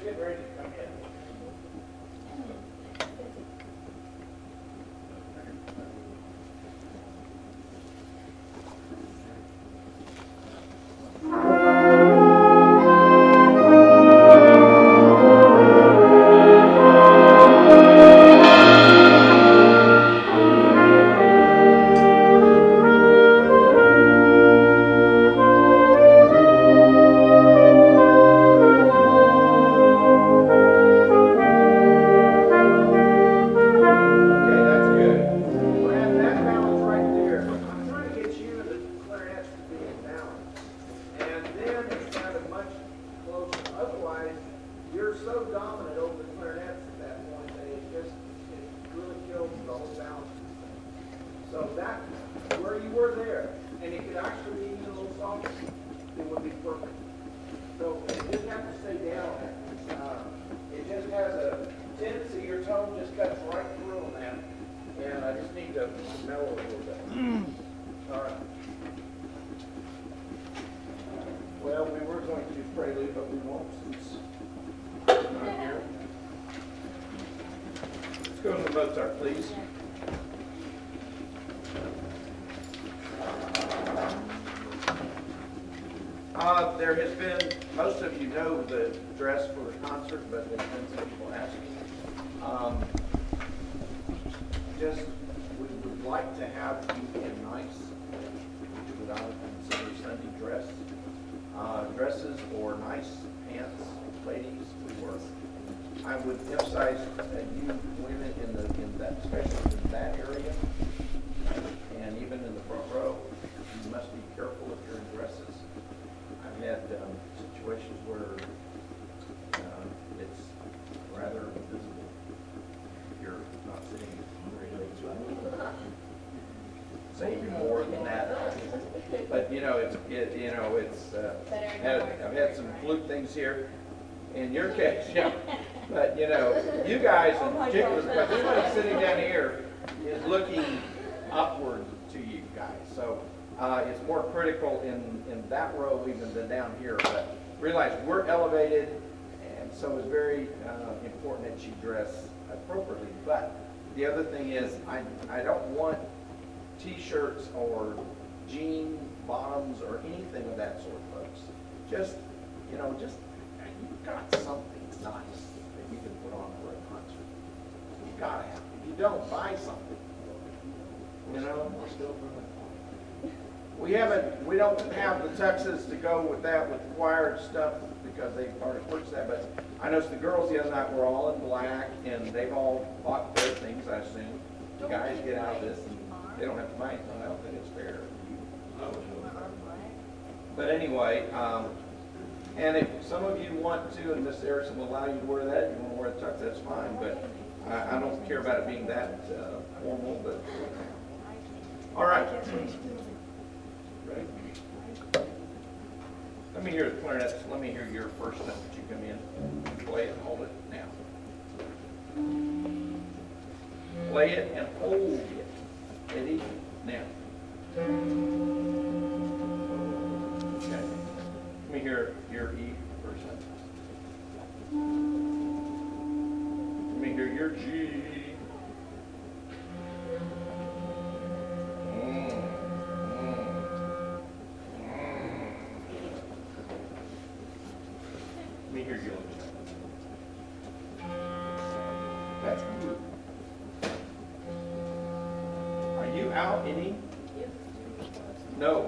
getting ready to come in. Go to Mozart, please. There has been, most of you know the dress for the concert, but there's been some people asking. Just, we would like to have you in nice, which would I would consider Sunday dress. Dresses or nice pants, ladies, we work. I would emphasize you women in that, especially in that area, and even in the front row, you must be careful of your dresses. I've had situations where it's rather visible if you're not sitting very late. Say more than that, but you know I've had some flute things here. In your case, yeah. But you know, you guys in particular, because anybody sitting down here is looking upward to you guys. So it's more critical in that row even than down here. But realize we're elevated, and so it's very important that you dress appropriately. But the other thing is, I don't want T-shirts or jean bottoms or anything of that sort, folks. Just you've got something nice that you can put on for a concert. You've got to have it. If you don't, buy something. You know, we're still doing we don't have the tuxes to go with that, with the choir stuff, because they've already purchased that. But I noticed the girls the other night were all in black, and they've all bought their things, I assume. The guys get out of this, and they don't have to buy anything. I don't think it's fair. But anyway, and if some of you want to, and Miss Erickson will allow you to wear that, you want to wear a tux, that's fine. But I don't care about it being that formal. But all right, ready? Let me hear the clarinet. Let me hear your first note that you come in. Play it and hold it now. Play it and hold it. Ready? Now. Okay. Let me hear your E first. Let me hear your G. Let me hear your. That's good. Are you out any? No.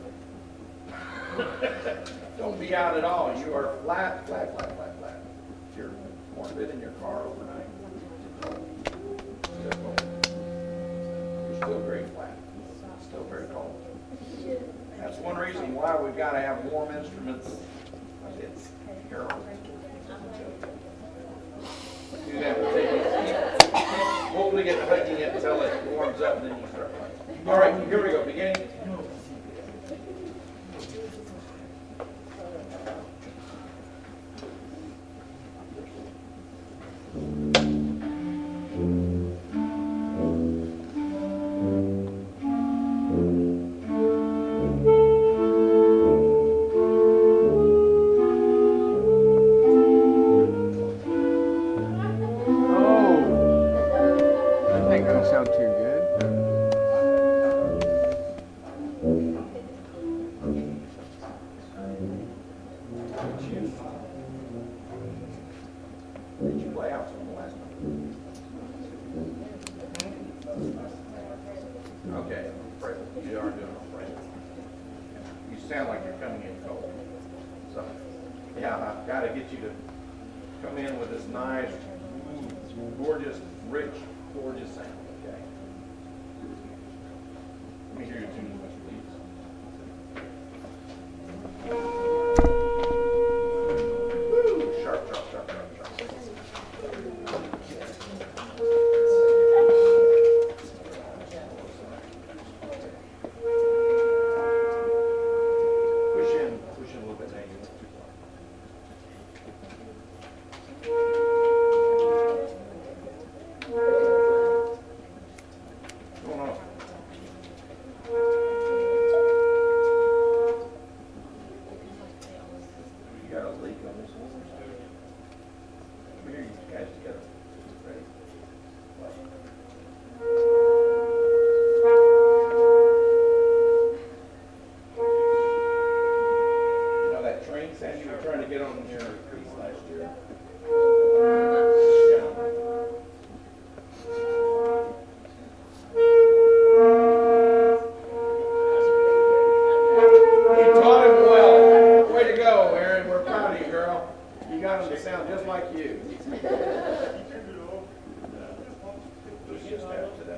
Don't be out at all. You are flat, flat, flat, flat, flat. If you're more fit in your car overnight, you're still very flat. Still very cold. That's one reason why we've got to have warm instruments. It's terrible. Do that with taking holding it, hugging it until it warms up, and then you start playing. All right, here we go. Beginning. Did you play out from the last one? Okay, Fred, you are doing it, Fred. You sound like you're coming in cold. So, yeah, I've got to get you to come in with this nice, gorgeous, rich, gorgeous sound, okay? Let me hear your tune, please. Woo! Sharp, sharp, sharp, sharp, sharp. Push in a little bit now. You went too far. What's going on? You got a leak on this one? Come here, you guys together. Ready? Now that train sound you were trying to get on your piece last year. Yeah. You taught him well. Way to go, Aaron. We're proud of you, girl. You got him to sound just like you. Just after that.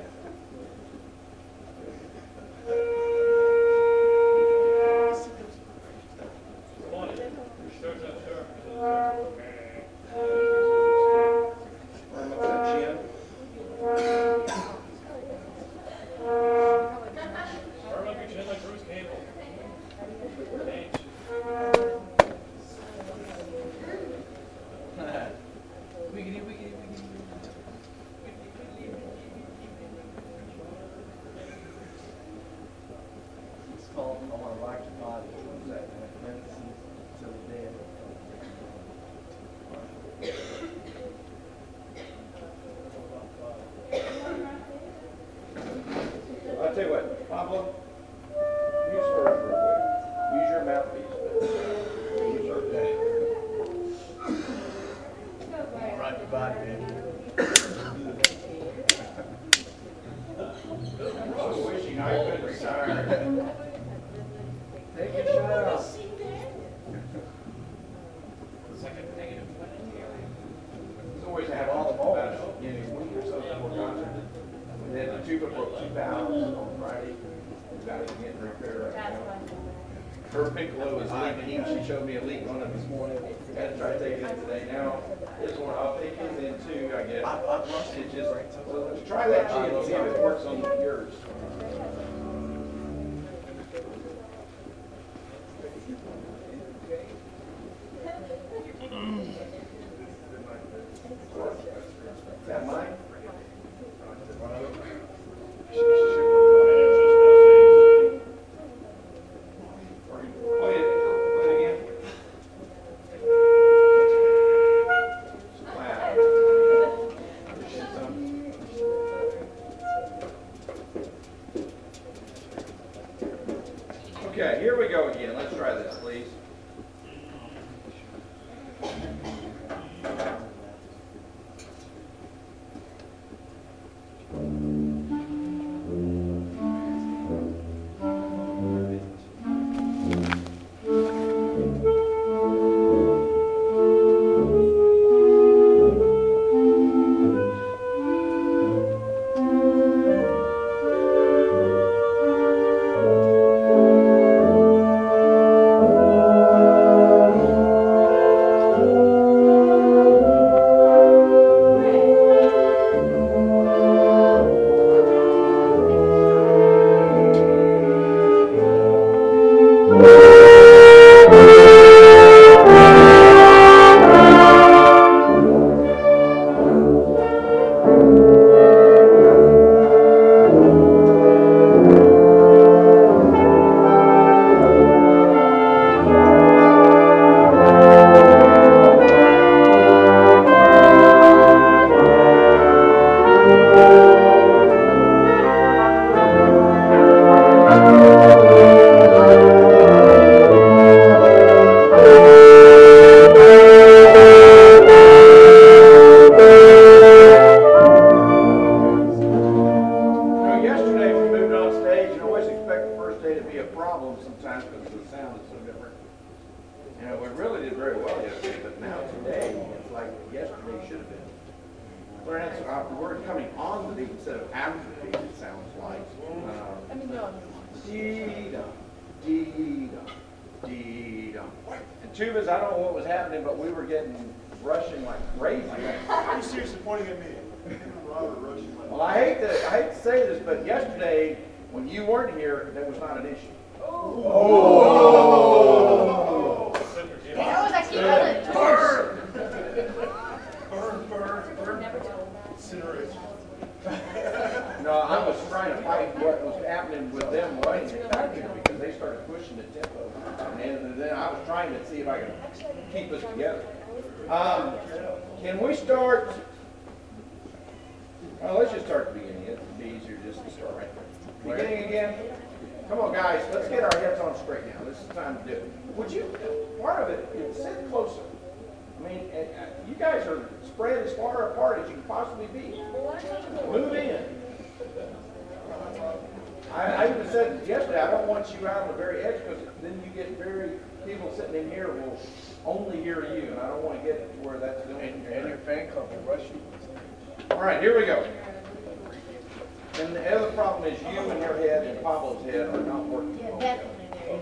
Firm up that chin. Firm up your chin like Bruce Campbell. Thanks. Wiggity, wiggity, wiggity. It's called I Want to Rock Your Body. What's that? Medicine to the Dead. I'll tell you what, Pablo, use hers real quick. Use your mouthpiece. Use her. Rock your body, baby. I was wishing I could retire. Take your shirt off. Second negative. It's always had all the about it. You know, a week or so before concert. And then the tuba broke 2 valves on Friday. We got it getting repaired right now. Her piccolo is leaking. She showed me a leak on it this morning. Had to try to take it in today. Now, this one, I'll take it in too, I guess. It's just, so let's try that G and see if it works on yours. Is that mine? Play it again. Wow. Push in some. like yesterday should have been. Clarence, we're coming on the beat instead of after the beat, it sounds like. Dee-dum, dee-dum, dee-dum. And tubas, I don't know what was happening, but we were getting rushing like crazy. Are you seriously pointing at me? Robert rushing like Well, I hate to say this, but yesterday, when you weren't here, that was not an issue. Oh! That was actually really Burn. Incineration. No, I was trying to fight what was happening with them running it back here because they started pushing the tempo. And then I was trying to see if I could keep us together. Can we start? Well, let's just start at the beginning. It'd be easier just to start right there. Beginning again. Come on, guys. Let's get our heads on straight now. This is the time to do it. Would you, part of it, sit closer. I mean, you guys are spread as far apart as you can possibly be. Move in. I even said yesterday, I don't want you out on the very edge because then you get people sitting in here will only hear you, and I don't want to get to where that's doing. And your fan club will rush you. All right, here we go. And the other problem is you and your head and Pablo's head are not working. Yeah, definitely there.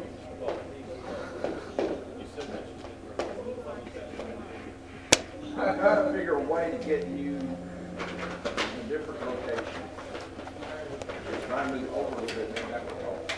I've got to figure a way to get you in different locations. If I move over a little bit, maybe that will help.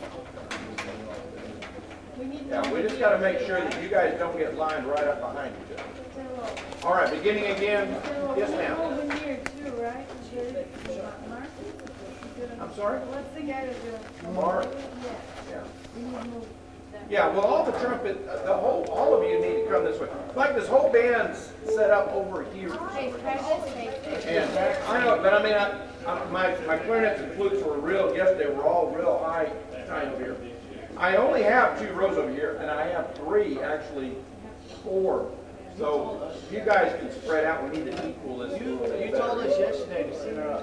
Yeah, we just got to make sure that you guys don't get lined right up behind each other. All right, beginning again. Yes, ma'am. Over here too, right? Mark? I'm sorry? What's the guy that's doing? Mark? Yeah. Yeah. We need to move that. Yeah, well, all the trumpet, all of you need to come this way. Like this whole band's set up over here. Hey, practice, hey. And I know, but I mean, my clarinets and flutes were real, yesterday were all real high kind of here. I only have 2 rows over here, and I have 3, actually 4. So if you guys can spread out, we need to equal this. You told us yesterday to center up.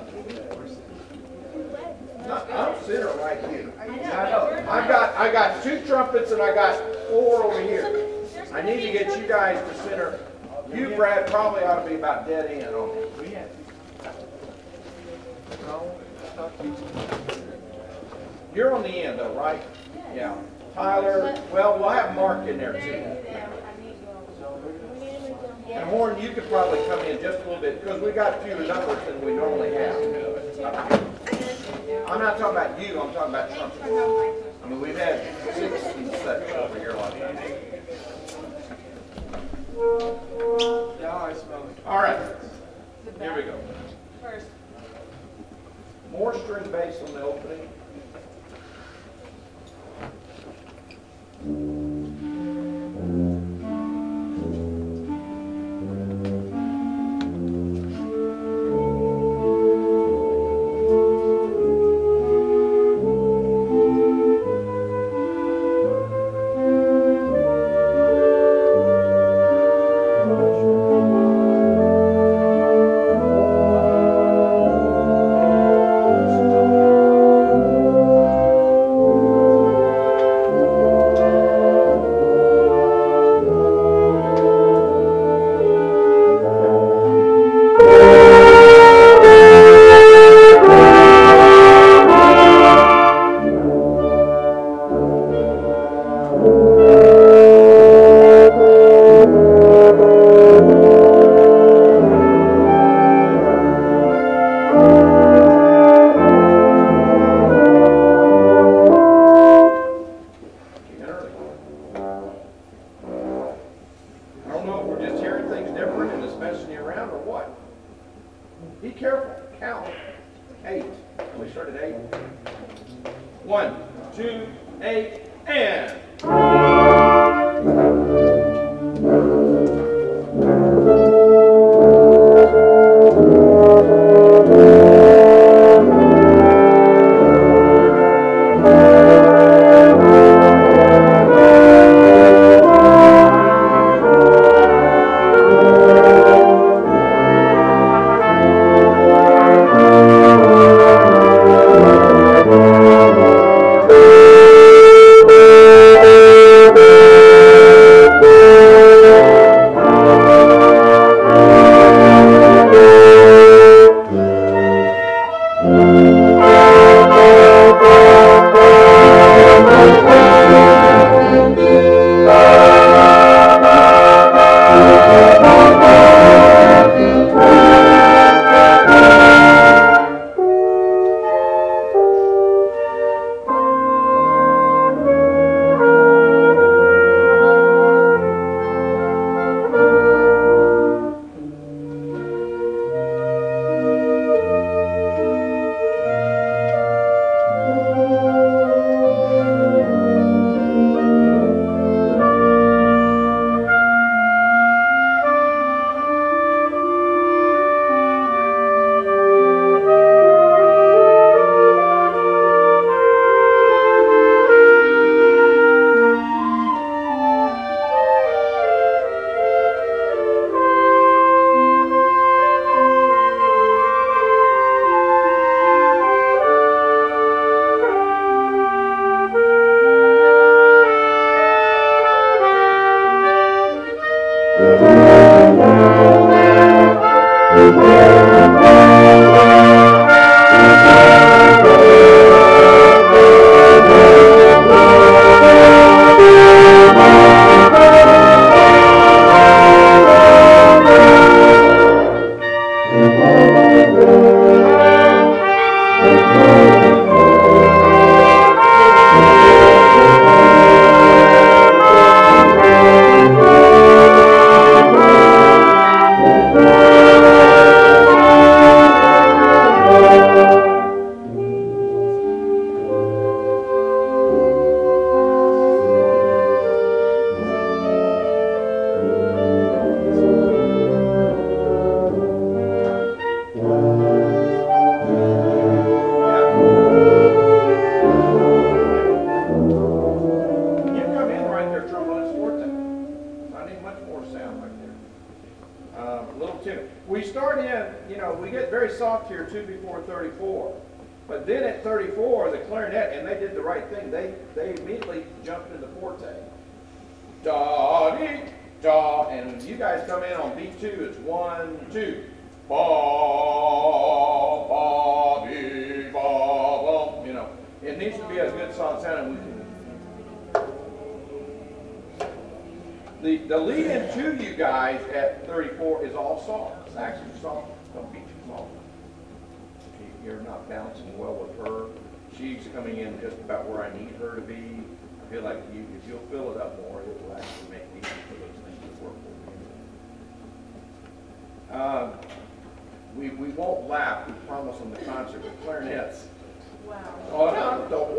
I'm center right here. I know. I know. I got 2 trumpets and I got 4 over here. I need to get you guys to center. You, Brad, probably ought to be about dead end on it. We have. No, stop You're on the end though, right? Yeah. Tyler, well, we'll have Mark in there too. And Horn, you could probably come in just a little bit because we got fewer numbers than we normally have. I'm not talking about you, I'm talking about trumpets. I mean, we've had 6 and such over here a lot of times. Yeah, I smell it. All right, here we go. First. More string bass on the opening. Be careful. Count. 8. We start at 8. 1, 2, 8, and. You come in right there, trombone forte. I need much more sound right there. A little tune. We start in, we get very soft here, 2 before 34. But then at 34, the clarinet, and they did the right thing, they immediately jumped into forte. Da, dee, da, and when you guys come in on beat 2, it's 1, 2. Ba, ba, dee, ba, ba, It needs to be a good solid sound, and we can. The lead in to you guys at 34 is all soft. It's actually soft. Don't be too soft. You're not bouncing well with her. She's coming in just about where I need her to be. I feel like if you'll fill it up more, it will actually make it easier for those things to work for you. We won't laugh. We promise on the concert with clarinets. Wow. Oh, don't.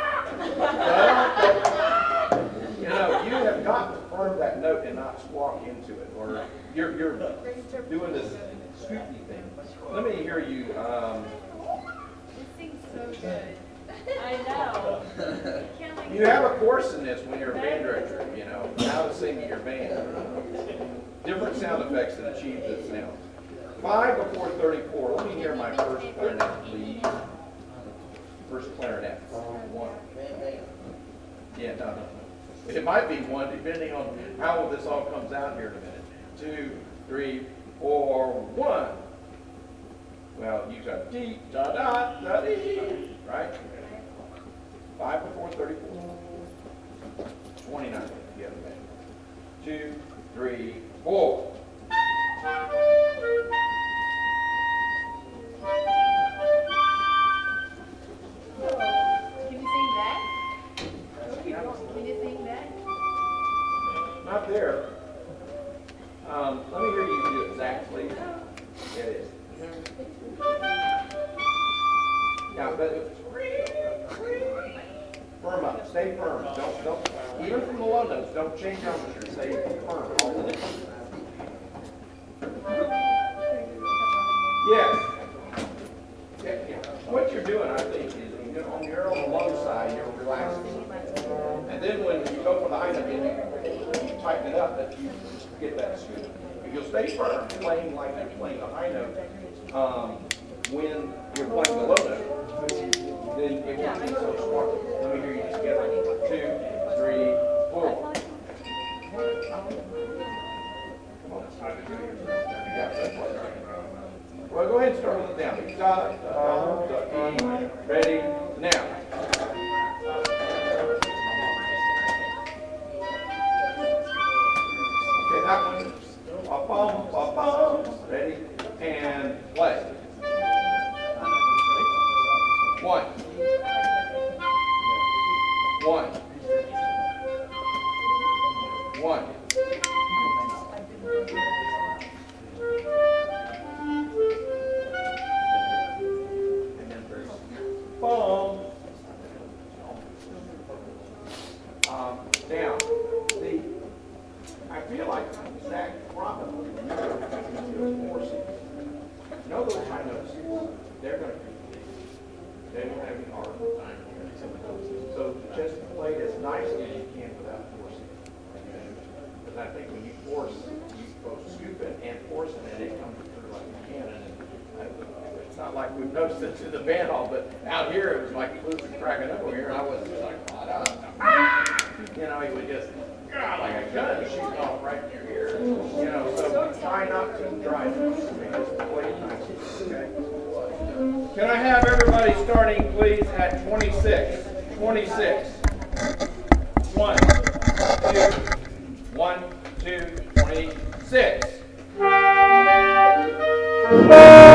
You have got to firm that note and not squawk into it, or you're doing this scoopy thing. Let me hear you. This thing's so good. I know. Can't like. You have a course in this when you're a band director. How to sing to your band. Different sound effects that achieve this sound. 5 before 34. Let me hear my first clarinet, please. First clarinet. 1. Yeah, no. It might be 1, depending on how this all comes out here in a minute. 2, 3, 4, 1. Well, you got dee, da, da, da, dee, right? 5 before 34. 29. The other way. 2, 3, 4. Can you sing that? Can you sing that? Not there. Let me hear you do it, Zach, please. Yeah, it is. Yeah, but firm up. Stay firm. Don't. Even from the low notes, don't change temperature. Stay firm. All the way. Yes. Yeah. What you're doing, I think, is on the low side, you're relaxing. And then when you go for the high note, you tighten it up, that you get that scoop. If you'll stay firm, playing like you're playing a high note, when you're playing the low note, then it won't be so sparkly. Let me hear you together. 2, 3, 4. Well, go ahead and start with it down. Da, da, da, E. Ready? Now. Okay, that one. Ba-bum, ba-bum. Ready? And play. 1. 1. 1. Boom. Down. I feel like Zach probably forcing. Those high notes, they're going to be, they don't have any hard time. So just play as nicely as you can without forcing. Because I think when you force, you both scoop it and force it, and it comes through like a cannon. It's not like we've noticed it in the band hall, but out here it was like fluid cracking up over here, and I was just like, he would just, like a gun shooting off right near here. try not to drive. Okay. Can I have everybody starting, please, at 26? 26. 1, 2, 1, 2, 26.